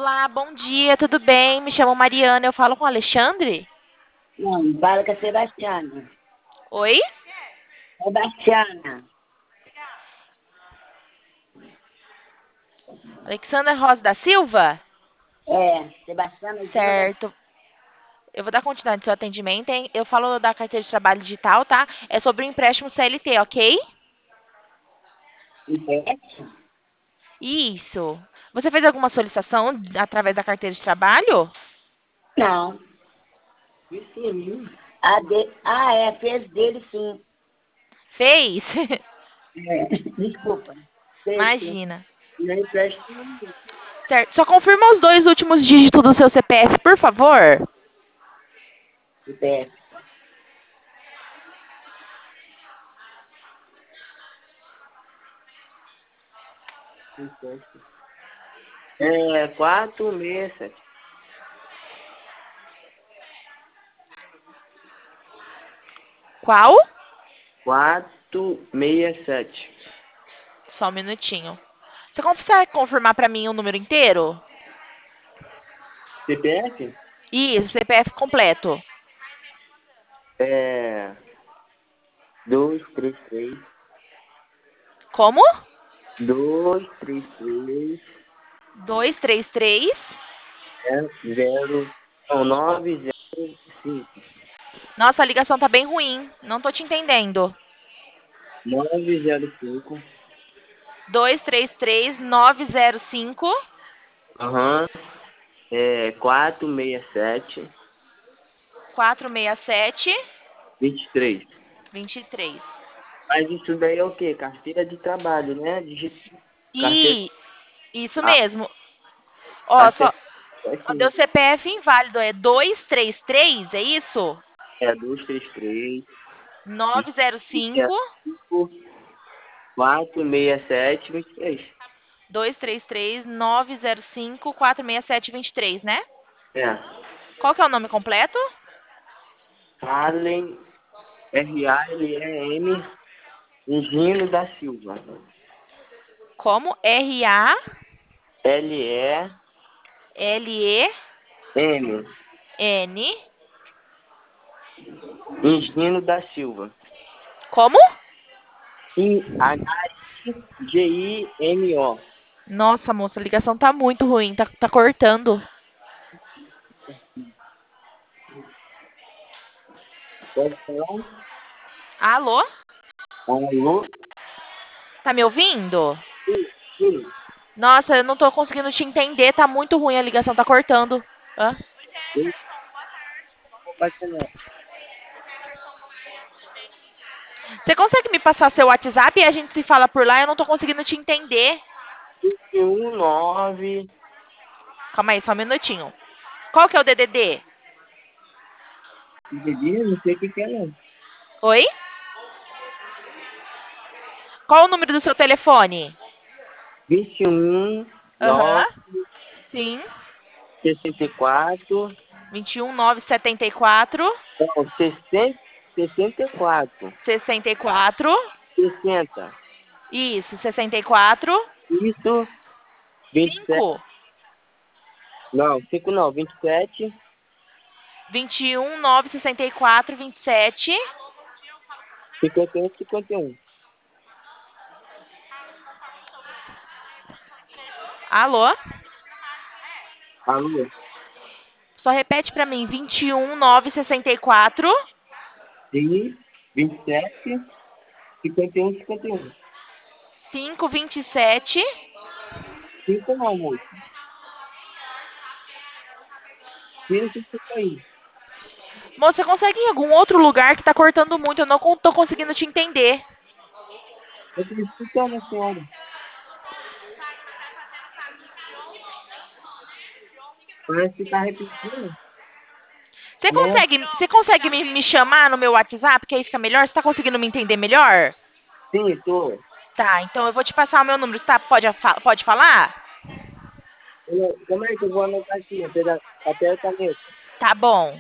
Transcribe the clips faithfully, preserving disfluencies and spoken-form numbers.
Olá, bom dia, tudo bem? Me chamo Mariana, eu falo com o Alexandre? Não, fala com a Sebastiana. Oi? Sebastiana. Alexandra Rosa da Silva? É, Sebastiana Júnior da Certo. Eu vou dar continuidade no seu atendimento, hein? Eu falo da carteira de trabalho digital, tá? É sobre o empréstimo C L T, ok? Ipete? Isso. Você fez alguma solicitação através da carteira de trabalho? Não. A de... Ah, é, fez dele sim. Fez? É, desculpa. Fez sim. Imagina. Não empresto não. Certo. Só confirma os dois últimos dígitos do seu C P F, por favor. Ipete. É, quatro, seis, sete. Qual? Quatro, seis, sete. Só um minutinho. Você consegue confirmar pra mim o número inteiro? C P F? Isso, C P F completo. É, dois, três, três. Como? Dois, três, três. Dois, três, três. É, zero, não, nove, zero, cinco. Nossa, a ligação tá bem ruim. Não tô te entendendo. Nove, zero, cinco. Dois, três, três, nove, zero, cinco, Aham. É, quatro, seis, sete, quatro, seis, sete, vinte e três. vinte e três. Mas isso daí é o quê? Carteira de trabalho, né? Digi... Carteira. E isso Ah, mesmo. Ó, só, carteira. É só deu sim. C P F inválido. É dois, três, três, é isso? É dois, três, três, Nove, zero, cinco, cinco, quatro, seis, sete, vinte e três. dois, três, três, nove, zero, cinco, quatro, seis, sete, vinte e três, né? É. Qual que é o nome completo? Allen, R A L E M, Engino da Silva. Como? R A L E L E M, N. Engino da Silva. Como? I H G I M O. Nossa, moça, a ligação tá muito ruim, tá, tá cortando. Pode falar? Alô? Alô? Tá me ouvindo? Sim, sim. Nossa, eu não tô conseguindo te entender, tá muito ruim, a ligação tá cortando. Hã? Sim, pode falar. Você consegue me passar seu WhatsApp e a gente se fala por lá? Eu não tô conseguindo te entender. um nove. Calma aí, só um minutinho. Qual que é o D D D? Entendi, não sei o que que é não. Oi? Qual o número do seu telefone? vinte e um, Aham. nove, Sim. sessenta e quatro. vinte e um, nove, setenta e quatro, Não, sessenta, sessenta e quatro. sessenta e quatro. sessenta. Isso, sessenta e quatro. Isso, vinte e sete. cinco. Não, cinco não, vinte e sete. vinte e um, nove, sessenta e quatro, vinte e sete. cinquenta e um, cinquenta e um. Alô? Alô? Só repete pra mim. vinte e um, nove, sessenta e quatro. Sim, vinte e sete, cinquenta e um, cinquenta e um. cinco, vinte e sete. cinco não, moço. Tira esse cinco aí. Moça, você consegue ir em algum outro lugar que tá cortando muito? Eu não con- tô conseguindo te entender. Eu tô escutando a senhora. Parece que tá repetindo, Você né? consegue, você consegue me, me chamar no meu WhatsApp, que aí fica melhor? Você tá conseguindo me entender melhor? Sim, tô. Tá, então eu vou te passar o meu número. Você tá, pode, fa- pode falar? Eu- Como é que eu vou anotar aqui? Pega papel e caneta. Tá bom.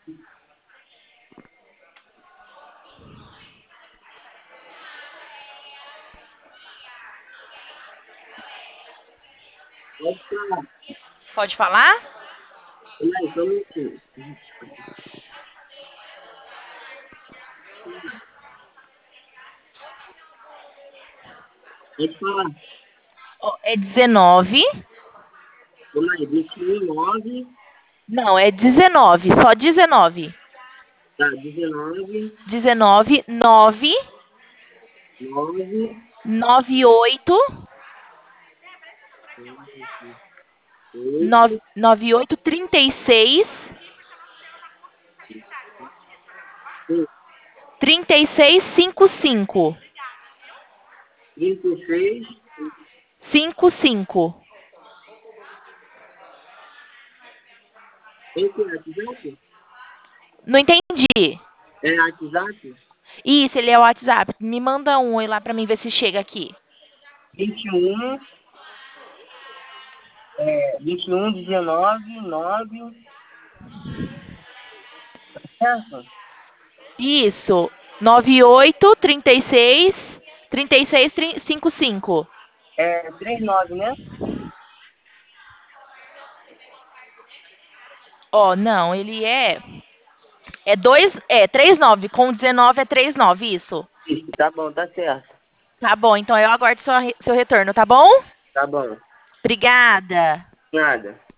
Pode falar. Pode falar? Peraí, só um minutinho. Pode falar. Ó, é dezenove. Vamos aí, vinte e um, nove, Não, é dezenove, só dezenove. tá, dezenove, dezenove, nove, nove, noventa e oito, oito, nove- noventa e oito, trinta e seis, trinta e seis, cinquenta e cinco. trinta e seis, cinquenta e cinco. esse é WhatsApp? Não entendi. É WhatsApp? Isso, ele é o WhatsApp. Me manda um oi lá pra mim ver se chega aqui. vinte e um, é, vinte e um, dezenove, nove, certo? Isso. noventa e oito, trinta e seis, trinta e seis, cinquenta e cinco. É trinta e nove, né? Ó, não, ele é é dois, é trinta e nove com dezenove é trinta e nove, isso. Isso, tá bom, tá certo. Tá bom, então eu aguardo seu, re- seu retorno, tá bom? Tá bom. Obrigada. Nada.